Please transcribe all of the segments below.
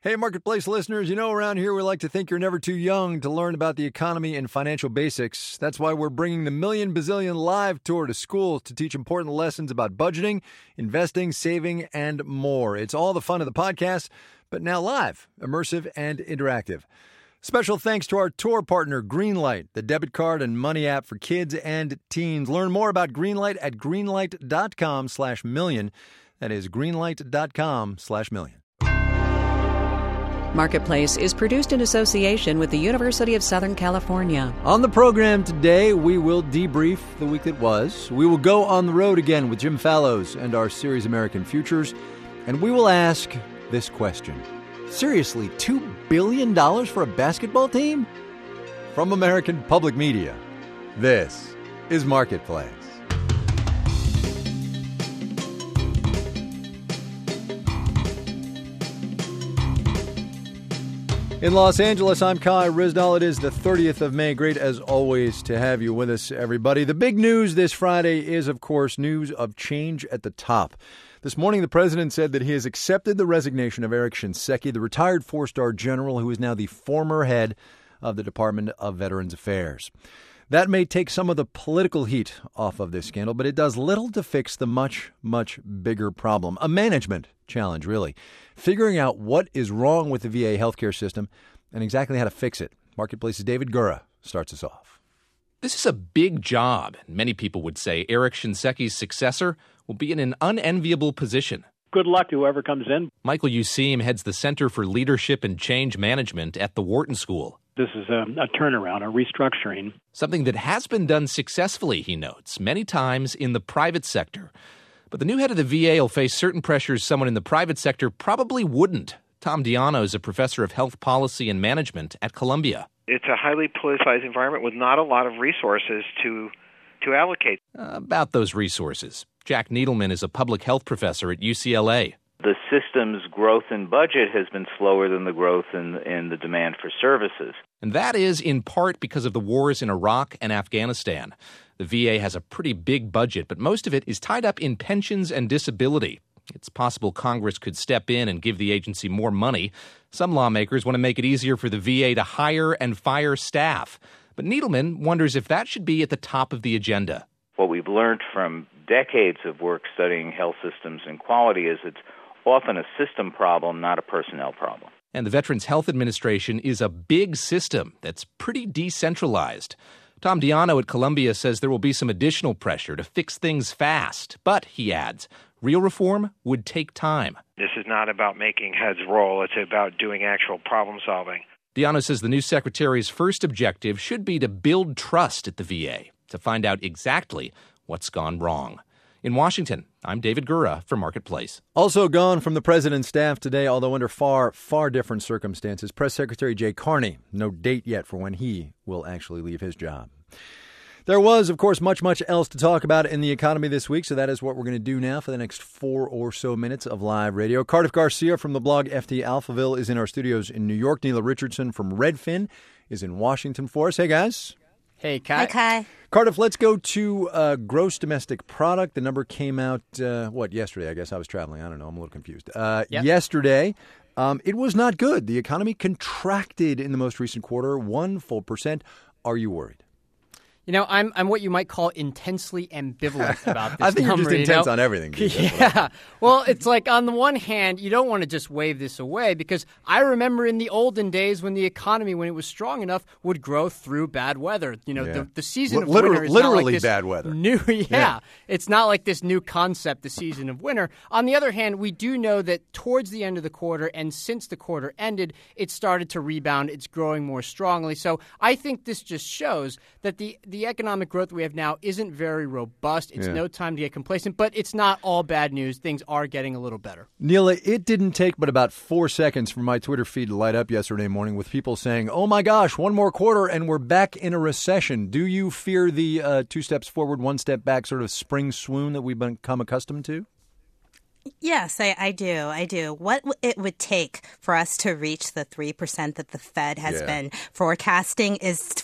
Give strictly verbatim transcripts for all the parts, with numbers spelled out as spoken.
Hey, Marketplace listeners, you know around here we like to think you're never too young to learn about the economy and financial basics. That's why we're bringing the Million Bazillion Live Tour to schools to teach important lessons about budgeting, investing, saving, and more. It's all the fun of the podcast, but now live, immersive, and interactive. Special thanks to our tour partner, Greenlight, the debit card and money app for kids and teens. Learn more about Greenlight at greenlight.com slash million. That is greenlight.com slash million. Marketplace is produced in association with the University of Southern California. On the program today, we will debrief the week that was. We will go on the road again with Jim Fallows and our series American Futures. And we will ask this question. Seriously, two billion dollars for a basketball team? From American Public Media, this is Marketplace. In Los Angeles, I'm Kai Ryssdal. It is the thirtieth of May. Great, as always, to have you with us, everybody. The big news this Friday is, of course, news of change at the top. This morning, the president said that he has accepted the resignation of Eric Shinseki, the retired four-star general who is now the former head of the Department of Veterans Affairs. That may take some of the political heat off of this scandal, but it does little to fix the much, much bigger problem. A management challenge, really. Figuring out what is wrong with the V A healthcare system and exactly how to fix it. Marketplace's David Gura starts us off. This is a big job. Many people would say Eric Shinseki's successor will be in an unenviable position. Good luck to whoever comes in. Michael Useem heads the Center for Leadership and Change Management at the Wharton School. This is a, a turnaround, a restructuring. Something that has been done successfully, he notes, many times in the private sector. But the new head of the V A will face certain pressures someone in the private sector probably wouldn't. Tom Diano is a professor of health policy and management at Columbia. It's a highly politicized environment with not a lot of resources to to allocate. Uh, about those resources, Jack Needleman is a public health professor at U C L A. The system's growth in budget has been slower than the growth in, in the demand for services. And that is in part because of the wars in Iraq and Afghanistan. The V A has a pretty big budget, but most of it is tied up in pensions and disability. It's possible Congress could step in and give the agency more money. Some lawmakers want to make it easier for the V A to hire and fire staff. But Needleman wonders if that should be at the top of the agenda. What we've learned from decades of work studying health systems and quality is it's often a system problem, not a personnel problem. And the Veterans Health Administration is a big system that's pretty decentralized. Tom Diano at Columbia says there will be some additional pressure to fix things fast. But, he adds, real reform would take time. This is not about making heads roll. It's about doing actual problem solving. Diano says the new secretary's first objective should be to build trust at the V A, to find out exactly what's gone wrong. In Washington, I'm David Gura for Marketplace. Also gone from the president's staff today, although under far, far different circumstances, Press Secretary Jay Carney. No date yet for when he will actually leave his job. There was, of course, much, much else to talk about in the economy this week, so that is what we're going to do now for the next four or so minutes of live radio. Cardiff Garcia from the blog F T Alphaville is in our studios in New York. Neela Richardson from Redfin is in Washington for us. Hey, guys. Hey, Kai. Hey, Kai. Cardiff, let's go to uh, gross domestic product. The number came out, uh, what, yesterday? I guess I was traveling. I don't know. I'm a little confused. Uh, yep. Yesterday, um, it was not good. The economy contracted in the most recent quarter, one full percent. Are you worried? You know, I'm I'm what you might call intensely ambivalent about this I think number, you're just intense you know? on everything. Dude. Yeah. Well, it's like on the one hand, you don't want to just wave this away because I remember in the olden days when the economy, when it was strong enough, would grow through bad weather. You know, yeah. the, the season of Liter- winter is literally not like this bad weather. New, yeah, yeah. It's not like this new concept, the season of winter. On the other hand, we do know that towards the end of the quarter and since the quarter ended, it started to rebound. It's growing more strongly. So I think this just shows that the, the economic growth we have now isn't very robust. It's yeah. no time to get complacent, but it's not all bad news. Things are getting a little better. Neela, it didn't take but about four seconds for my Twitter feed to light up yesterday morning with people saying, oh my gosh, one more quarter and we're back in a recession. Do you fear the uh, two steps forward, one step back sort of spring swoon that we've become accustomed to? Yes, I, I do. I do. What w- it would take for us to reach the three percent that the Fed has yeah. been forecasting is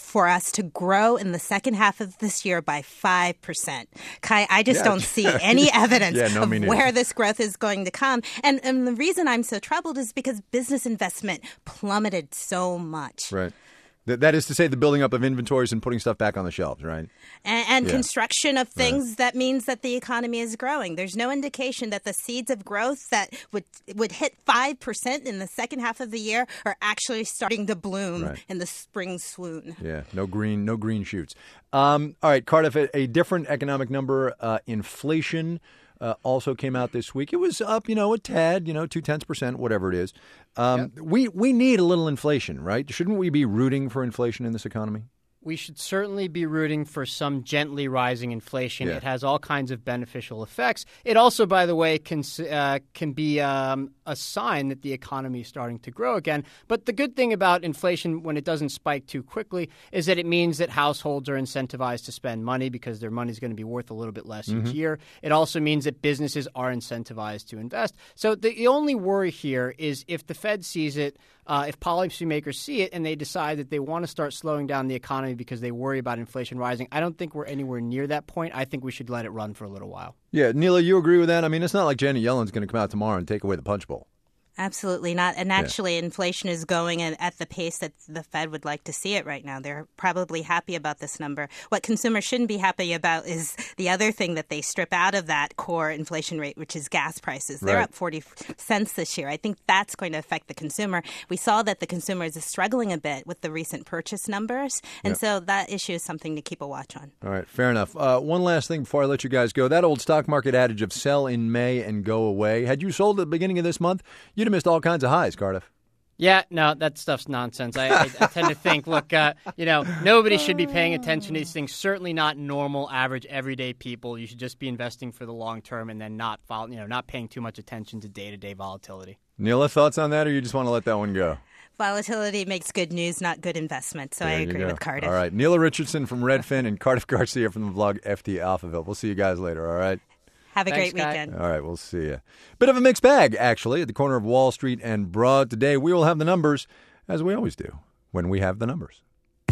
for us to grow in the second half of this year by five percent. Kai, I just yeah. don't see any evidence yeah, no, of me where this growth is going to come. And, and the reason I'm so troubled is because business investment plummeted so much. Right. That is to say the building up of inventories and putting stuff back on the shelves, right? And, and yeah. construction of things right. that means that the economy is growing. There's no indication that the seeds of growth that would would hit five percent in the second half of the year are actually starting to bloom right. in the spring swoon. Yeah, no green, no green shoots. Um, all right, Cardiff, a, a different economic number, uh, inflation. Uh, also came out this week. It was up, you know, a tad, you know, two tenths percent, whatever it is. Um, yep. We we need a little inflation, right? Shouldn't we be rooting for inflation in this economy? We should certainly be rooting for some gently rising inflation. Yeah. It has all kinds of beneficial effects. It also, by the way, can uh, can be um, a sign that the economy is starting to grow again. But the good thing about inflation, when it doesn't spike too quickly, is that it means that households are incentivized to spend money because their money is going to be worth a little bit less mm-hmm. each year. It also means that businesses are incentivized to invest. So the, the only worry here is if the Fed sees it, uh, if policymakers see it, and they decide that they want to start slowing down the economy because they worry about inflation rising. I don't think we're anywhere near that point. I think we should let it run for a little while. Yeah, Neela, you agree with that? I mean, it's not like Janet Yellen's going to come out tomorrow and take away the punch bowl. Absolutely not. And actually, yeah. inflation is going at the pace that the Fed would like to see it right now. They're probably happy about this number. What consumers shouldn't be happy about is the other thing that they strip out of that core inflation rate, which is gas prices. They're right. up forty cents this year. I think that's going to affect the consumer. We saw that the consumer is struggling a bit with the recent purchase numbers. And yeah. so that issue is something to keep a watch on. All right, fair enough. Uh, one last thing before I let you guys go. That old stock market adage of sell in May and go away. Had you sold at the beginning of this month, you'd have missed all kinds of highs, Cardiff. Yeah, no, that stuff's nonsense. I, I, I tend to think, look, uh, you know, nobody should be paying attention to these things. Certainly not normal, average, everyday people. You should just be investing for the long term and then not, follow, you know, not paying too much attention to day-to-day volatility. Neela, thoughts on that, or you just want to let that one go? Volatility makes good news, not good investment. So there I agree with Cardiff. All right, Neela Richardson from Redfin and Cardiff Garcia from the blog F T Alphaville. We'll see you guys later. All right. Have a Thanks, great Guy. weekend. All right, we'll see you. Bit of a mixed bag, actually, at the corner of Wall Street and Broad. Today, we will have the numbers, as we always do, when we have the numbers.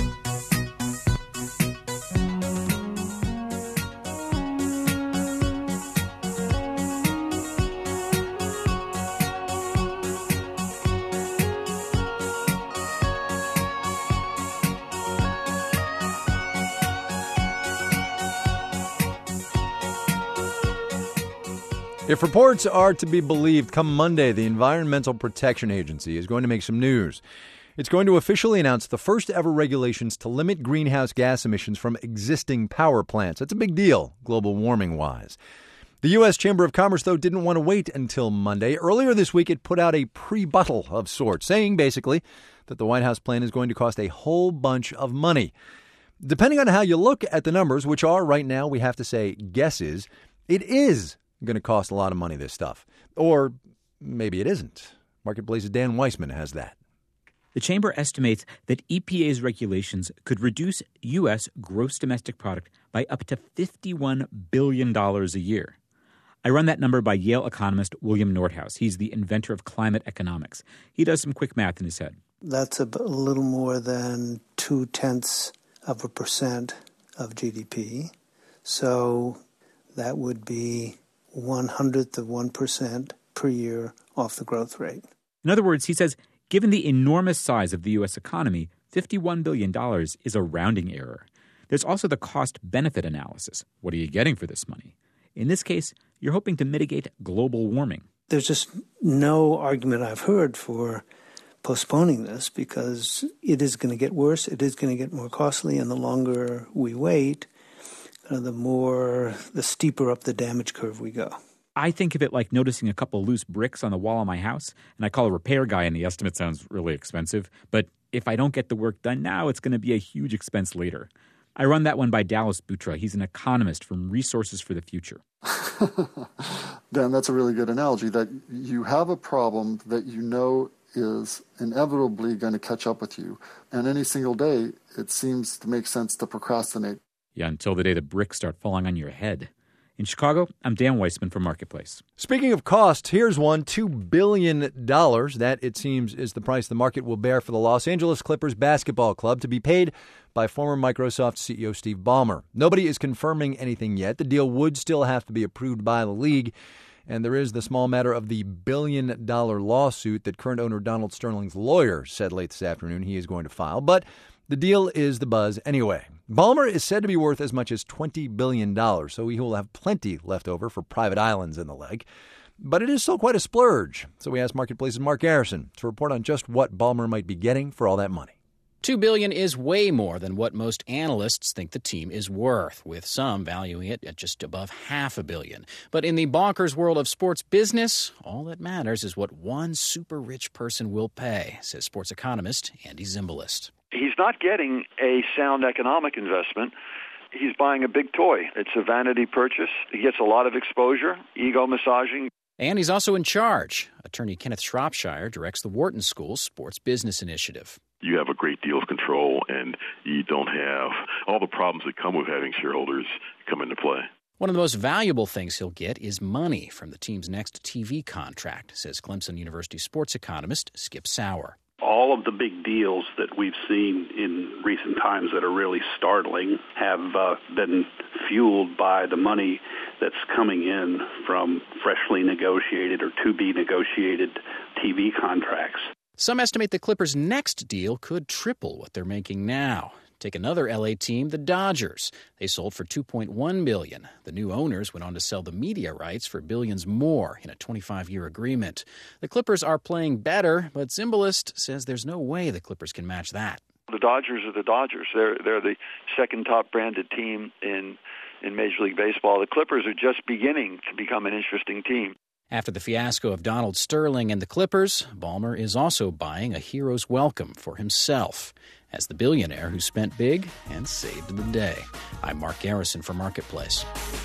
If reports are to be believed, come Monday, the Environmental Protection Agency is going to make some news. It's going to officially announce the first ever regulations to limit greenhouse gas emissions from existing power plants. That's a big deal, global warming-wise. The U S Chamber of Commerce, though, didn't want to wait until Monday. Earlier this week, it put out a pre-buttal of sorts, saying basically that the White House plan is going to cost a whole bunch of money. Depending on how you look at the numbers, which are right now, we have to say, guesses, it is going to cost a lot of money, this stuff. Or maybe it isn't. Marketplace's Dan Weissman has that. The Chamber estimates that E P A's regulations could reduce U S gross domestic product by up to fifty-one billion dollars a year. I run that number by Yale economist William Nordhaus. He's the inventor of climate economics. He does some quick math in his head. That's a little more than two-tenths of a percent of G D P. So that would be one hundredth of one percent per year off the growth rate. In other words, he says, given the enormous size of the U S economy, fifty-one billion dollars is a rounding error. There's also the cost-benefit analysis. What are you getting for this money? In this case, you're hoping to mitigate global warming. There's just no argument I've heard for postponing this because it is going to get worse, it is going to get more costly, and the longer we wait, uh, the more, the steeper up the damage curve we go. I think of it like noticing a couple loose bricks on the wall of my house, and I call a repair guy, and the estimate sounds really expensive. But if I don't get the work done now, it's going to be a huge expense later. I run that one by Dallas Butra. He's an economist from Resources for the Future. Dan, that's a really good analogy, that you have a problem that you know is inevitably going to catch up with you. And any single day, it seems to make sense to procrastinate. Yeah, until the day the bricks start falling on your head. In Chicago, I'm Dan Weissman from Marketplace. Speaking of costs, here's one, two billion dollars. That, it seems, is the price the market will bear for the Los Angeles Clippers basketball club to be paid by former Microsoft C E O Steve Ballmer. Nobody is confirming anything yet. The deal would still have to be approved by the league. And there is the small matter of the billion-dollar lawsuit that current owner Donald Sterling's lawyer said late this afternoon he is going to file. But the deal is the buzz anyway. Ballmer is said to be worth as much as twenty billion dollars, so he will have plenty left over for private islands and the like. But it is still quite a splurge. So we asked Marketplace's Mark Garrison to report on just what Ballmer might be getting for all that money. Two billion dollars is way more than what most analysts think the team is worth, with some valuing it at just above half a billion. But in the bonkers world of sports business, all that matters is what one super rich person will pay, says sports economist Andy Zimbalist. He's not getting a sound economic investment. He's buying a big toy. It's a vanity purchase. He gets a lot of exposure, ego massaging. And he's also in charge. Attorney Kenneth Shropshire directs the Wharton School's Sports Business Initiative. You have a great deal of control, and you don't have all the problems that come with having shareholders come into play. One of the most valuable things he'll get is money from the team's next T V contract, says Clemson University sports economist Skip Sauer. All of the big deals that we've seen in recent times that are really startling have uh, been fueled by the money that's coming in from freshly negotiated or to-be negotiated T V contracts. Some estimate the Clippers' next deal could triple what they're making now. Take another L A team, the Dodgers. They sold for two point one billion dollars. The new owners went on to sell the media rights for billions more in a twenty-five-year agreement. The Clippers are playing better, but Zimbalist says there's no way the Clippers can match that. The Dodgers are the Dodgers. They're they're the second top branded team in in Major League Baseball. The Clippers are just beginning to become an interesting team. After the fiasco of Donald Sterling and the Clippers, Ballmer is also buying a hero's welcome for himself as the billionaire who spent big and saved the day. I'm Mark Garrison for Marketplace.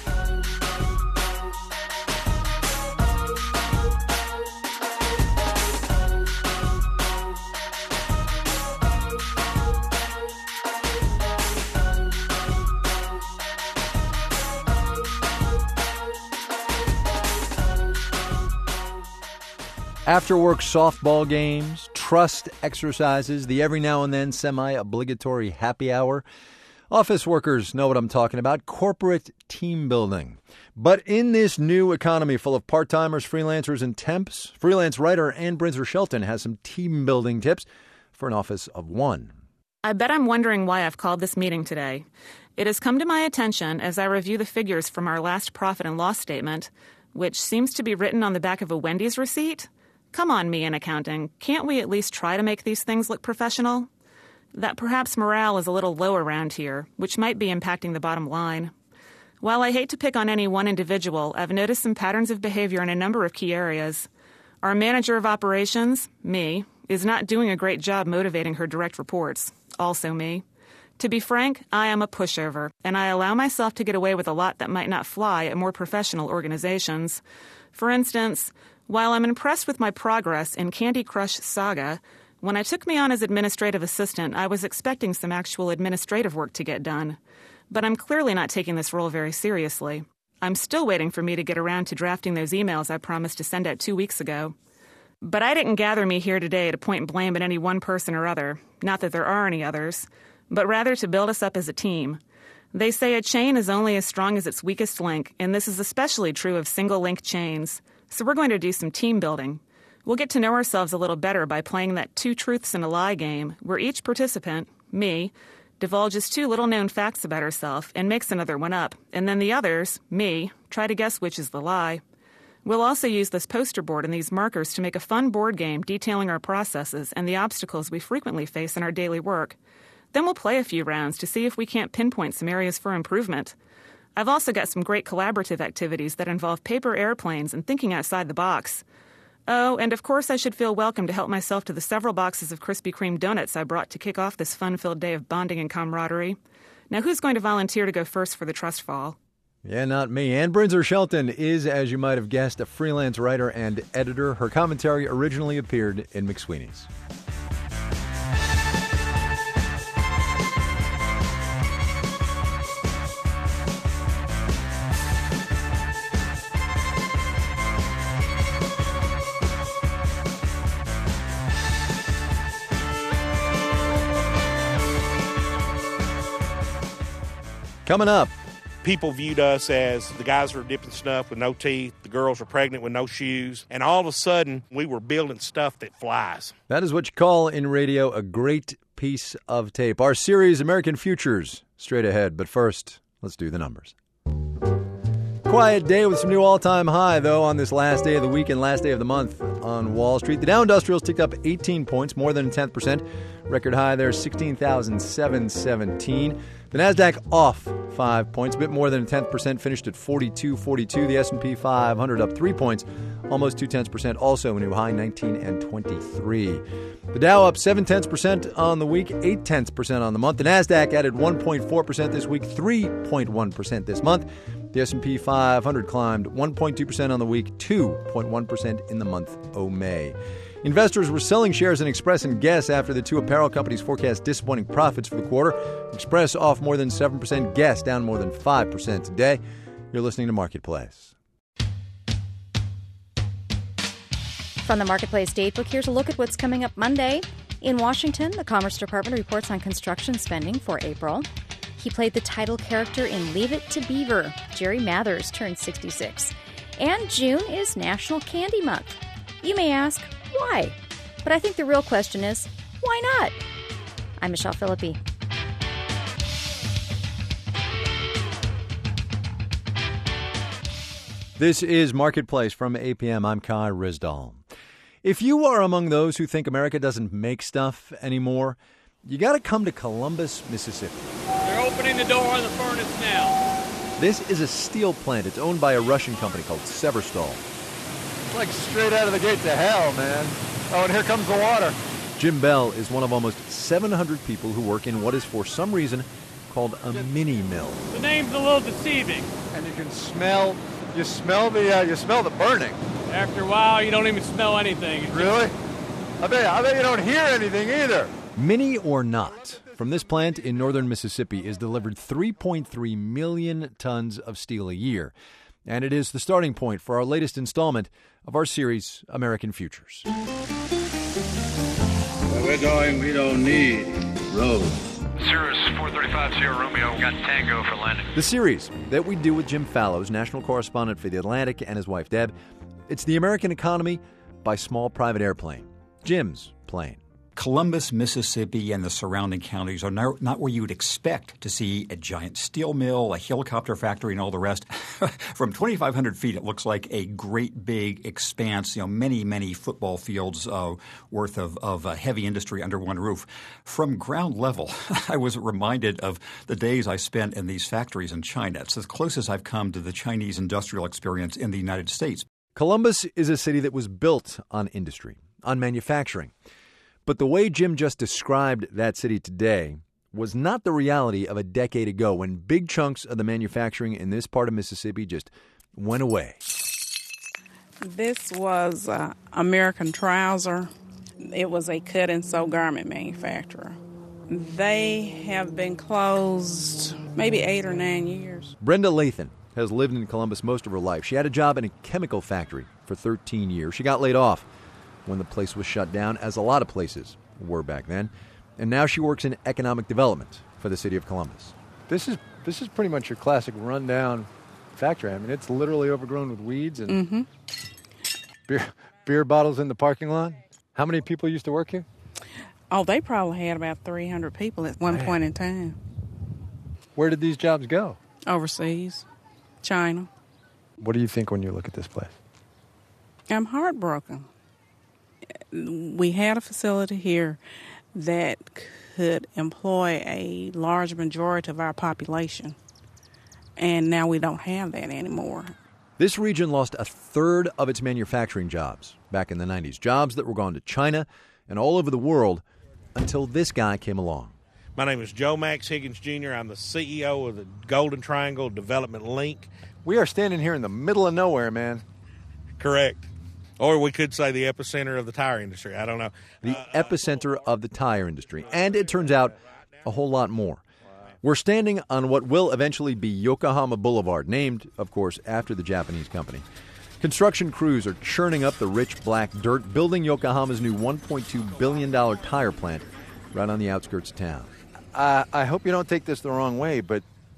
After-work softball games, trust exercises, the every now and then semi-obligatory happy hour. Office workers know what I'm talking about, corporate team building. But in this new economy full of part-timers, freelancers, and temps, freelance writer Ann Brinzer-Shelton has some team-building tips for an office of one. I bet I'm wondering why I've called this meeting today. It has come to my attention as I review the figures from our last profit and loss statement, which seems to be written on the back of a Wendy's receipt. Come on, me in accounting. Can't we at least try to make these things look professional? That perhaps morale is a little low around here, which might be impacting the bottom line. While I hate to pick on any one individual, I've noticed some patterns of behavior in a number of key areas. Our manager of operations, me, is not doing a great job motivating her direct reports, also me. To be frank, I am a pushover, and I allow myself to get away with a lot that might not fly at more professional organizations. For instance, while I'm impressed with my progress in Candy Crush Saga, when I took me on as administrative assistant, I was expecting some actual administrative work to get done. But I'm clearly not taking this role very seriously. I'm still waiting for me to get around to drafting those emails I promised to send out two weeks ago. But I didn't gather me here today to point blame at any one person or other, not that there are any others, but rather to build us up as a team. They say a chain is only as strong as its weakest link, and this is especially true of single-link chains. So we're going to do some team building. We'll get to know ourselves a little better by playing that two truths and a lie game, where each participant, me, divulges two little-known facts about herself and makes another one up, and then the others, me, try to guess which is the lie. We'll also use this poster board and these markers to make a fun board game detailing our processes and the obstacles we frequently face in our daily work. Then we'll play a few rounds to see if we can't pinpoint some areas for improvement. I've also got some great collaborative activities that involve paper airplanes and thinking outside the box. Oh, and of course I should feel welcome to help myself to the several boxes of Krispy Kreme donuts I brought to kick off this fun-filled day of bonding and camaraderie. Now who's going to volunteer to go first for the trust fall? Yeah, not me. Ann Brinzer-Shelton is, as you might have guessed, a freelance writer and editor. Her commentary originally appeared in McSweeney's. Coming up. People viewed us as the guys were dipping stuff with no teeth, the girls were pregnant with no shoes, and all of a sudden, we were building stuff that flies. That is what you call in radio a great piece of tape. Our series, American Futures, straight ahead. But first, let's do the numbers. Quiet day with some new all-time high, though, on this last day of the week and last day of the month on Wall Street. The Dow Industrials ticked up eighteen points, more than a tenth percent. Record high there, sixteen thousand seven hundred seventeen. The Nasdaq off five points, a bit more than a tenth percent, finished at forty-two forty-two. The S and P five hundred up three points, almost two tenths percent, also a new high, nineteen and twenty-three. The Dow up seven tenths percent on the week, eight tenths percent on the month. The Nasdaq added one point four percent this week, three point one percent this month. The S and P five hundred climbed one point two percent on the week, two point one percent in the month of May. Investors were selling shares in Express and Guess after the two apparel companies forecast disappointing profits for the quarter. Express off more than seven percent, Guess down more than five percent today. You're listening to Marketplace. From the Marketplace Datebook, here's a look at what's coming up Monday. In Washington, the Commerce Department reports on construction spending for April. He played the title character in Leave It to Beaver. Jerry Mathers turned sixty-six. And June is National Candy Month. You may ask, why? But I think the real question is, why not? I'm Michelle Philippi. This is Marketplace from A P M. I'm Kai Ryssdal. If you are among those who think America doesn't make stuff anymore, you got to come to Columbus, Mississippi. They're opening the door on the furnace now. This is a steel plant. It's owned by a Russian company called Severstal. It's like straight out of the gates of hell, man. Oh, and here comes the water. Jim Bell is one of almost seven hundred people who work in what is for some reason called a mini mill. The name's a little deceiving. And you can smell, you smell the, uh, you smell the burning. After a while, you don't even smell anything. It's really? I bet, I bet you don't hear anything either. Mini or not, from this plant in northern Mississippi is delivered three point three million tons of steel a year. And it is the starting point for our latest installment of our series, American Futures. Where we're going, we don't need roads. Cirrus four thirty-five Sierra Romeo, got Tango for landing. The series that we do with Jim Fallows, national correspondent for The Atlantic, and his wife, Deb. It's The American Economy by Small Private Airplane. Jim's plane. Columbus, Mississippi, and the surrounding counties are not, not where you would expect to see a giant steel mill, a helicopter factory, and all the rest. From twenty-five hundred feet, it looks like a great big expanse, you know, many, many football fields uh, worth of, of uh, heavy industry under one roof. From ground level, I was reminded of the days I spent in these factories in China. It's as close as I've come to the Chinese industrial experience in the United States. Columbus is a city that was built on industry, on manufacturing. But the way Jim just described that city today was not the reality of a decade ago when big chunks of the manufacturing in this part of Mississippi just went away. This was uh, American Trouser. It was a cut and sew garment manufacturer. They have been closed maybe eight or nine years. Brenda Lathan has lived in Columbus most of her life. She had a job in a chemical factory for thirteen years. She got laid off when the place was shut down, as a lot of places were back then. And now she works in economic development for the city of Columbus. This is this is pretty much your classic rundown factory. I mean, it's literally overgrown with weeds and mm-hmm. beer, beer bottles in the parking lot. How many people used to work here? Oh, they probably had about three hundred people at one Man. point in time. Where did these jobs go? Overseas, China. What do you think when you look at this place? I'm heartbroken. We had a facility here that could employ a large majority of our population, and now we don't have that anymore. This region lost a third of its manufacturing jobs back in the nineties, jobs that were gone to China and all over the world until this guy came along. My name is Joe Max Higgins, Junior I'm the C E O of the Golden Triangle Development Link. We are standing here in the middle of nowhere, man. Correct. Or we could say the epicenter of the tire industry. I don't know. The uh, epicenter of the tire industry. And it turns out a whole lot more. We're standing on what will eventually be Yokohama Boulevard, named, of course, after the Japanese company. Construction crews are churning up the rich black dirt, building Yokohama's new one point two billion dollars tire plant right on the outskirts of town. Uh, I hope you don't take this the wrong way, but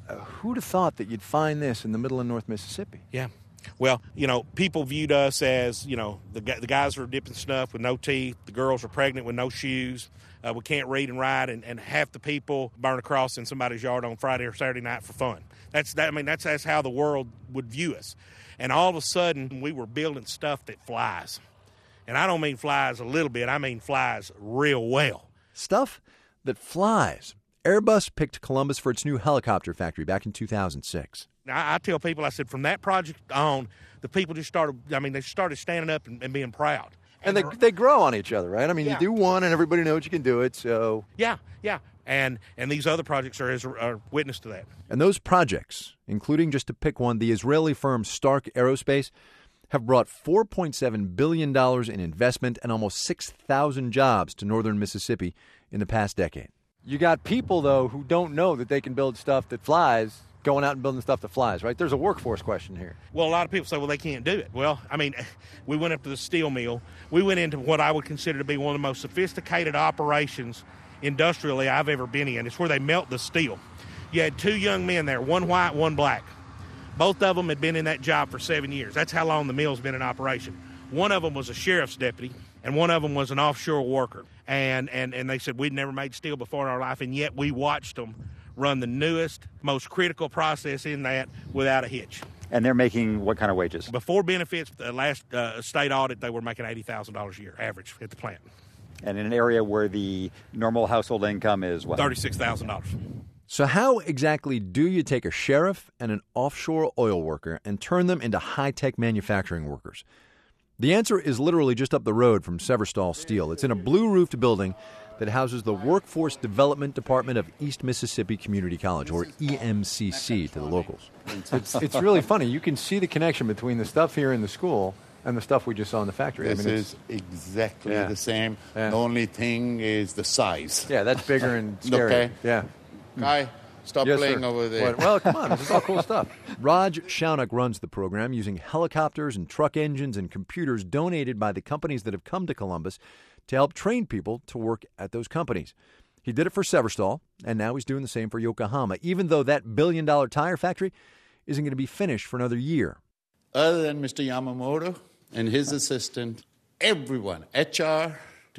uh, who'd have thought that you'd find this in the middle of North Mississippi? Yeah. Well, you know, people viewed us as, you know, the, the guys are dipping snuff with no teeth. The girls are pregnant with no shoes. Uh, we can't read and write, and, and half the people burn a cross in somebody's yard on Friday or Saturday night for fun. That's that. I mean, that's that's how the world would view us. And all of a sudden, we were building stuff that flies. And I don't mean flies a little bit. I mean flies real well. Stuff that flies. Airbus picked Columbus for its new helicopter factory back in two thousand six. Now, I tell people, I said, from that project on, the people just started, I mean, they started standing up and, and being proud. And, and they they grow on each other, right? I mean, yeah. you do one and everybody knows you can do it, so... Yeah, yeah. And and these other projects are, as, are witness to that. And those projects, including, just to pick one, the Israeli firm Stark Aerospace, have brought four point seven billion dollars in investment and almost six thousand jobs to northern Mississippi in the past decade. You got people, though, who don't know that they can build stuff that flies, going out and building stuff that flies, right? There's a workforce question here. Well, a lot of people say, well, they can't do it. Well, I mean, we went up to the steel mill. We went into what I would consider to be one of the most sophisticated operations industrially I've ever been in. It's where they melt the steel. You had two young men there, one white, one black. Both of them had been in that job for seven years. That's how long the mill's been in operation. One of them was a sheriff's deputy, and one of them was an offshore worker. And, and, and they said, we'd never made steel before in our life, and yet we watched them run the newest, most critical process in that without a hitch. And they're making what kind of wages? Before benefits, the last uh, state audit, they were making eighty thousand dollars a year, average, at the plant. And in an area where the normal household income is what? thirty-six thousand dollars. So how exactly do you take a sheriff and an offshore oil worker and turn them into high-tech manufacturing workers? The answer is literally just up the road from Severstal Steel. It's in a blue-roofed building that houses the Workforce Development Department of East Mississippi Community College, or E M C C to the locals. It's, it's really funny. You can see the connection between the stuff here in the school and the stuff we just saw in the factory. This I mean, is exactly yeah. the same. Yeah. The only thing is the size. Yeah, that's bigger and scary. Okay. Yeah. Guy, stop Yes, playing sir. over there. Well, come on. This is all cool stuff. Raj Shaunak runs the program using helicopters and truck engines and computers donated by the companies that have come to Columbus to help train people to work at those companies. He did it for Severstal, and now he's doing the same for Yokohama, even though that billion-dollar tire factory isn't going to be finished for another year. Other than Mister Yamamoto and his assistant, everyone, H R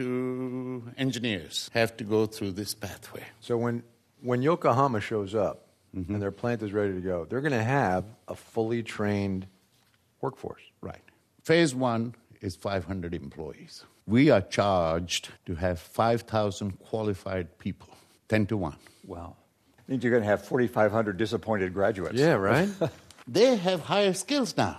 to engineers, have to go through this pathway. So when, when Yokohama shows up Mm-hmm. and their plant is ready to go, they're going to have a fully trained workforce. Right. Phase one is five hundred employees. We are charged to have five thousand qualified people, ten to one. Wow. Means you're going to have forty-five hundred disappointed graduates. Yeah, right? They have higher skills now.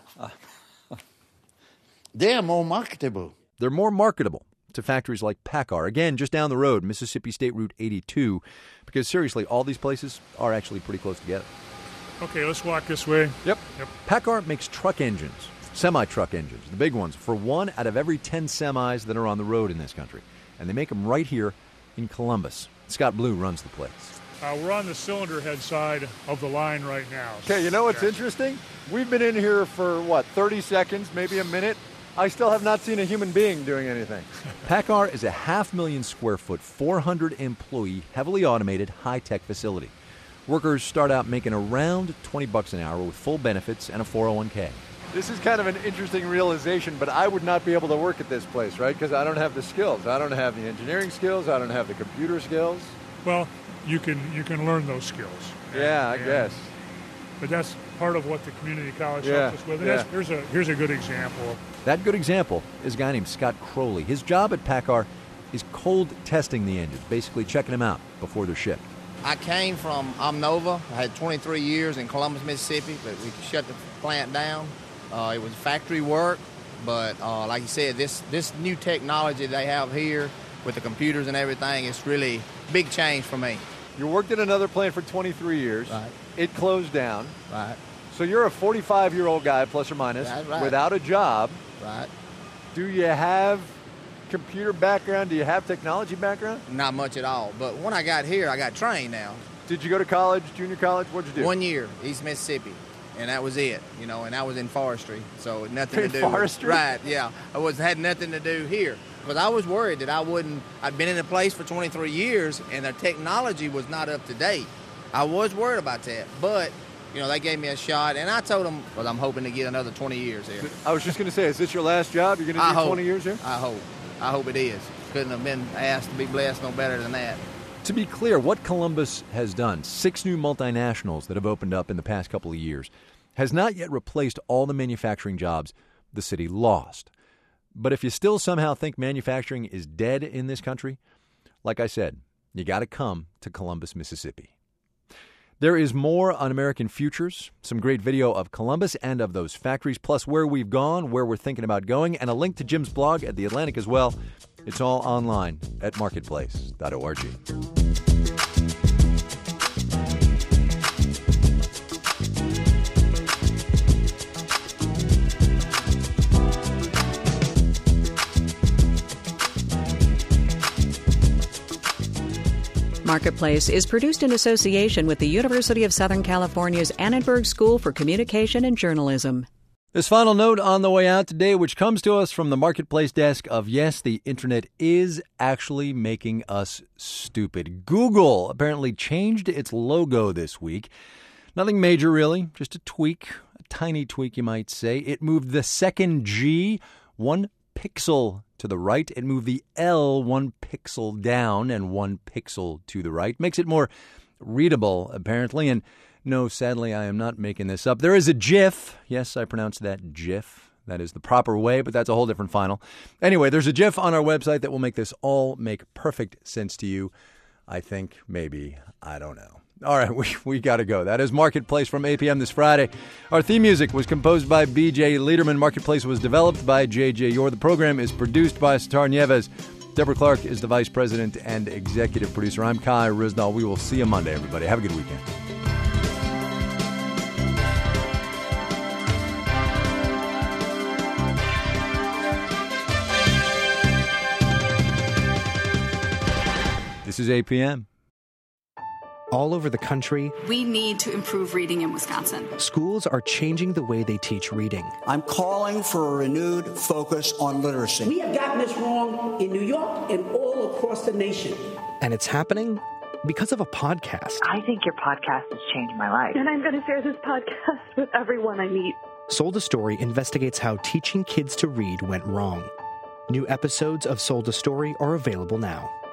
They are more marketable. They're more marketable to factories like PACCAR, again, just down the road, Mississippi State Route eighty-two, because seriously, all these places are actually pretty close together. Okay, let's walk this way. Yep. Yep. PACCAR makes truck engines, semi-truck engines, the big ones, for one out of every ten semis that are on the road in this country. And they make them right here in Columbus. Scott Blue runs the place. Uh, we're on the cylinder head side of the line right now. Okay, you know what's interesting? We've been in here for, what, thirty seconds, maybe a minute? I still have not seen a human being doing anything. PACCAR is a half million square foot, four hundred employee, heavily automated, high-tech facility. Workers start out making around twenty bucks an hour with full benefits and a four oh one k. This is kind of an interesting realization, but I would not be able to work at this place, right? Because I don't have the skills. I don't have the engineering skills. I don't have the computer skills. Well, you can you can learn those skills. Yeah, I And- guess. But that's part of what the community college Yeah, helps us with. And yeah. that's, here's a here's a good example. That good example is a guy named Scott Crowley. His job at PACCAR is cold testing the engines, basically checking them out before they're shipped. I came from Omnova. I had twenty-three years in Columbus, Mississippi, but we shut the plant down. Uh, it was factory work, but uh, like you said, this, this new technology they have here with the computers and everything, it's really big change for me. You worked at another plant for twenty-three years. Right. It closed down. Right. So you're a forty-five-year-old guy, plus or minus, That's right. without a job. Right. Do you have computer background? Do you have technology background? Not much at all. But when I got here, I got trained now. Did you go to college, junior college? What'd you do? One year, East Mississippi. And that was it, you know, and I was in forestry, so nothing In to do. forestry? Right, yeah. I was had nothing to do here. Because I was worried that I wouldn't, I'd been in a place for twenty-three years and the technology was not up to date. I was worried about that, but, you know, they gave me a shot, and I told them, well, I'm hoping to get another twenty years here. I was just going to say, is this your last job? You're going to do hope, twenty years here? I hope. I hope it is. Couldn't have been asked to be blessed no better than that. To be clear, what Columbus has done, six new multinationals that have opened up in the past couple of years, has not yet replaced all the manufacturing jobs the city lost. But if you still somehow think manufacturing is dead in this country, like I said, you got to come to Columbus, Mississippi. There is more on American Futures, some great video of Columbus and of those factories, plus where we've gone, where we're thinking about going, and a link to Jim's blog at The Atlantic as well. It's all online at marketplace dot org. Marketplace is produced in association with the University of Southern California's Annenberg School for Communication and Journalism. This final note on the way out today, which comes to us from the Marketplace desk of, yes, the internet is actually making us stupid. Google apparently changed its logo this week. Nothing major, really, just a tweak, a tiny tweak, you might say. It moved the second G one pixel to the right. It moved the L one pixel down and one pixel to the right. Makes it more readable, apparently. And no, sadly, I am not making this up. There is a GIF. Yes, I pronounced that GIF. That is the proper way, but that's a whole different final. Anyway, there's a GIF on our website that will make this all make perfect sense to you. I think, maybe, I don't know. All right, we we got to go. That is Marketplace from eight p.m. this Friday. Our theme music was composed by B J Liederman. Marketplace was developed by J J Yor. The program is produced by Sitar Nieves. Deborah Clark is the vice president and executive producer. I'm Kai Ryssdal. We will see you Monday, everybody. Have a good weekend. This is eight p.m. All over the country, we need to improve reading in Wisconsin. Schools are changing the way they teach reading. I'm calling for a renewed focus on literacy. We have gotten this wrong in New York and all across the nation. And it's happening because of a podcast. I think your podcast has changed my life. And I'm going to share this podcast with everyone I meet. Sold a Story investigates how teaching kids to read went wrong. New episodes of Sold a Story are available now.